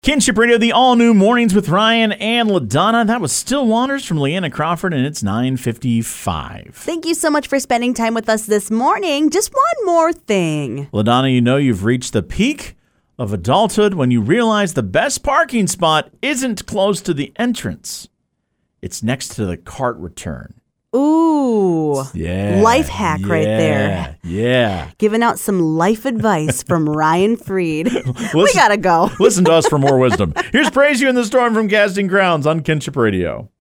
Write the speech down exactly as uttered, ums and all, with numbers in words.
Kinship Radio, the all-new Mornings with Ryan and LaDonna. That was Still Waters from Leanna Crawford, and it's nine fifty-five. Thank you so much for spending time with us this morning. Just one more thing. LaDonna, you know you've reached the peak of adulthood when you realize the best parking spot isn't close to the entrance. It's next to the cart return. Ooh. Yeah. Life hack yeah, right there. Yeah. Giving out some life advice from Ryan Freed. Listen, we gotta go. Listen to us for more wisdom. Here's Praise You in the Storm from Casting Crowns on Kinship Radio.